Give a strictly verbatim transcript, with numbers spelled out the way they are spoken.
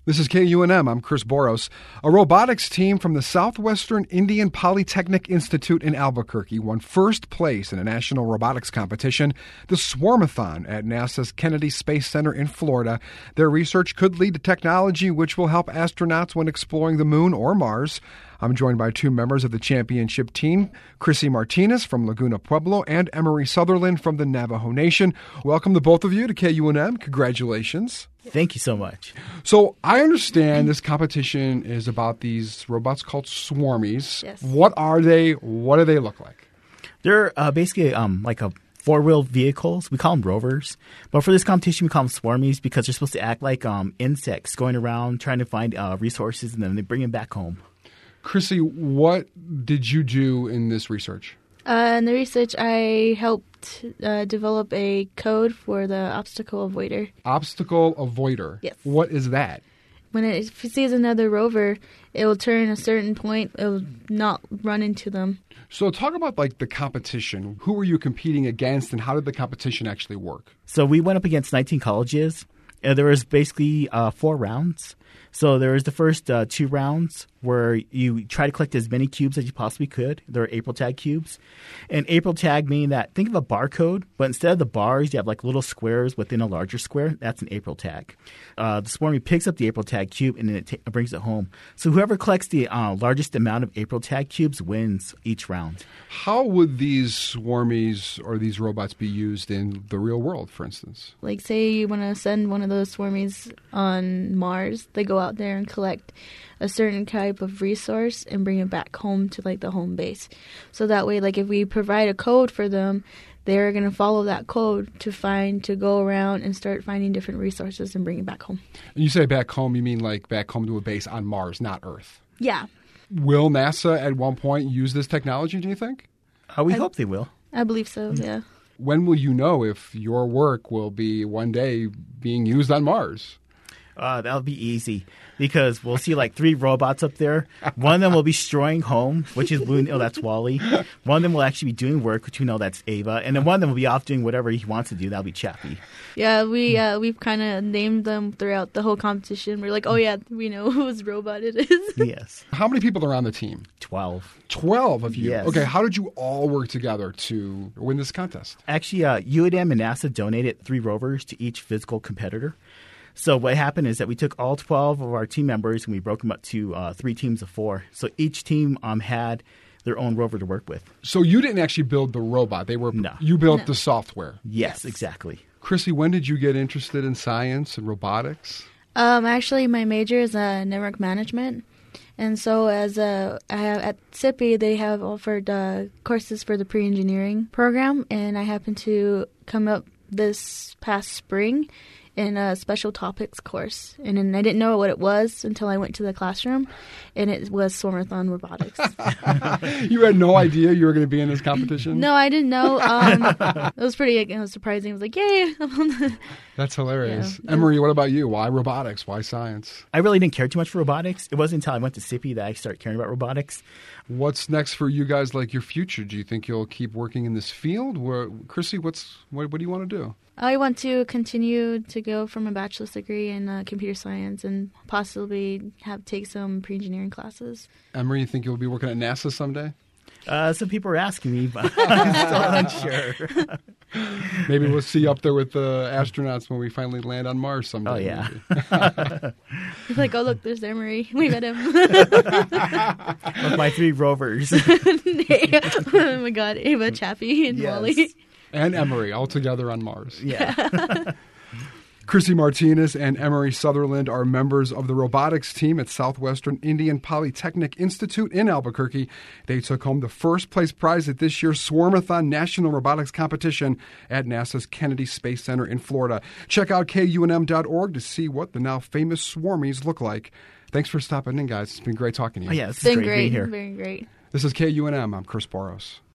This is K U N M. I'm Chris Boros. A robotics team from the Southwestern Indian Polytechnic Institute in Albuquerque won first place in a national robotics competition, the Swarmathon, at NASA's Kennedy Space Center in Florida. Their research could lead to technology which will help astronauts when exploring the moon or Mars. I'm joined by two members of the championship team, Chrissy Martinez from Laguna Pueblo and Emery Sutherland from the Navajo Nation. Welcome to both of you to K U N M. Congratulations. Thank you so much. So I understand this competition is about these robots called Swarmies. Yes. What are they? What do they look like? They're uh, basically um, like a four-wheel vehicles. We call them rovers. But for this competition, we call them Swarmies because they're supposed to act like um, insects going around trying to find uh, resources, and then they bring them back home. Chrissy, what did you do in this research? Uh, in the research, I helped uh, develop a code for the obstacle avoider. Obstacle avoider. Yes. What is that? When it if it sees another rover, it will turn a certain point. It will not run into them. So talk about like the competition. Who were you competing against, and how did the competition actually work? So we went up against nineteen colleges. And there was basically uh, four rounds. So there was the first uh, two rounds where you try to collect as many cubes as you possibly could. They're April tag cubes. And April tag meaning that, think of a barcode, but instead of the bars, you have like little squares within a larger square. That's an April tag. Uh, the Swarmy picks up the April tag cube and then it t- brings it home. So whoever collects the uh, largest amount of April tag cubes wins each round. How would these Swarmies or these robots be used in the real world, for instance? Like, say you want to send one of those Swarmies on Mars. They go out there and collect a certain type of resource and bring it back home to, like, the home base. So that way, like, if we provide a code for them, they're going to follow that code to find, to go around and start finding different resources and bring it back home. And you say back home, you mean like back home to a base on Mars, not Earth? Yeah. Will NASA at one point use this technology, do you think? Uh, we I- hope they will. I believe so, yeah. When will you know if your work will be one day being used on Mars? Uh, that'll be easy because we'll see like three robots up there. One of them will be destroying home, which is Blue. Oh, that's Wally. One of them will actually be doing work, which we know that's Ava. And then one of them will be off doing whatever he wants to do. That'll be Chappie. Yeah, we, uh, we've kind of named them throughout the whole competition. We're like, oh, yeah, we know whose robot it is. Yes. How many people are on the team? twelve. Twelve of you. Yes. Okay, how did you all work together to win this contest? Actually, uh, U N M and NASA donated three rovers to each physical competitor. So what happened is that we took all twelve of our team members and we broke them up to uh, three teams of four. So each team um, had their own rover to work with. So you didn't actually build the robot. They were No. You built No. the software. Yes, exactly. Chrissy, when did you get interested in science and robotics? Um, actually, my major is uh, network management. And so as a, I have, at S I P I, they have offered uh, courses for the pre-engineering program. And I happened to come up this past spring in a special topics course. And then I didn't know what it was until I went to the classroom, and it was Swarmathon Robotics. You had no idea you were going to be in this competition? No, I didn't know. Um, it was pretty it was surprising. I was like, yay! That's hilarious. Yeah. Emery, what about you? Why robotics? Why science? I really didn't care too much for robotics. It wasn't until I went to S I P I that I started caring about robotics. What's next for you guys, like your future? Do you think you'll keep working in this field? Where, Chrissy, what's what, what do you want to do? I want to continue to go from a bachelor's degree in uh, computer science and possibly have take some pre-engineering classes. Emery, you think you'll be working at NASA someday? Uh, some people are asking me, but I'm still unsure. Maybe we'll see you up there with the astronauts when we finally land on Mars someday. Oh, yeah. It's like, oh, look, there's Emery. We met him. With my three rovers. Oh, my God. Ava, Chappie, and Yes. Wally. And Emery, all together on Mars. Yeah. Chrissy Martinez and Emery Sutherland are members of the robotics team at Southwestern Indian Polytechnic Institute in Albuquerque. They took home the first place prize at this year's Swarmathon National Robotics Competition at NASA's Kennedy Space Center in Florida. Check out K U N M dot org to see what the now famous Swarmies look like. Thanks for stopping in, guys. It's been great talking to you. Oh, yeah, it's Been great being great. here. Very great. This is K U N M. I'm Chris Boros.